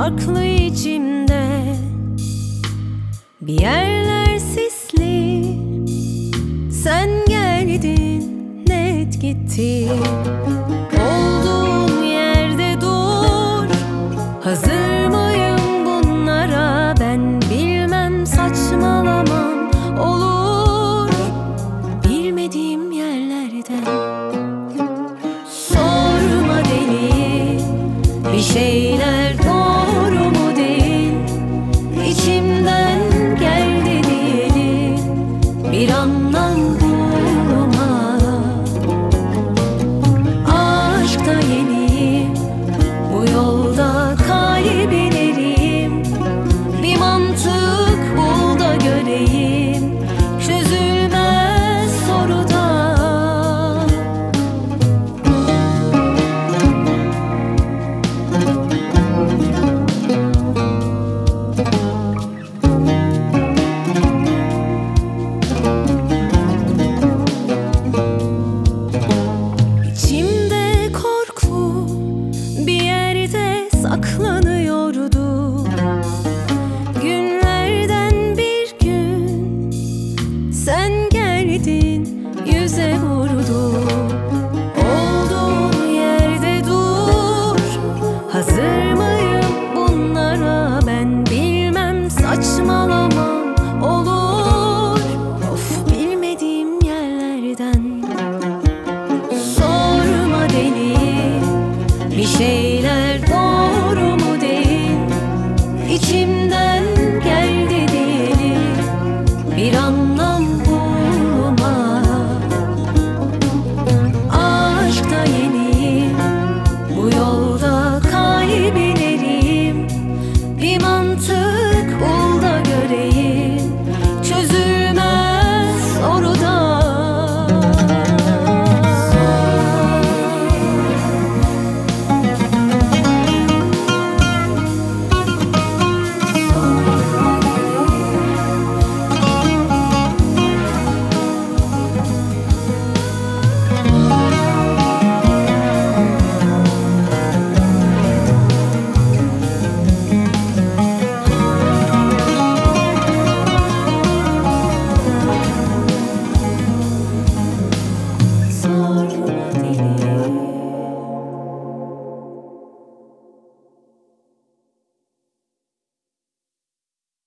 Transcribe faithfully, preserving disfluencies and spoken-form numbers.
farklı içimde. Bir yerler sisli, sen geldin, net gitti. Olduğun yerde dur, hazır mıyım bunlara? Ben bilmem, saçmalamam, olur bilmediğim yerlerden. Sorma deli, bir şeyler doğru mu değil, İçimden geldi diyelim, bir anlam bulma. Aşkta yeniyim, bu yolda kalbin eriyim. Bir mantık bul da göreyim, çözülmez soruda. İçimde korku bir yerde saklanıyordu. Günlerden bir gün sen geldin, yüze vurdu. Olduğun yerde dur, hazır mıyım bunlara? Ben bilmem, saçmalamam, olur of bilmediğim yerlerden. Sorma deli, bir şeyler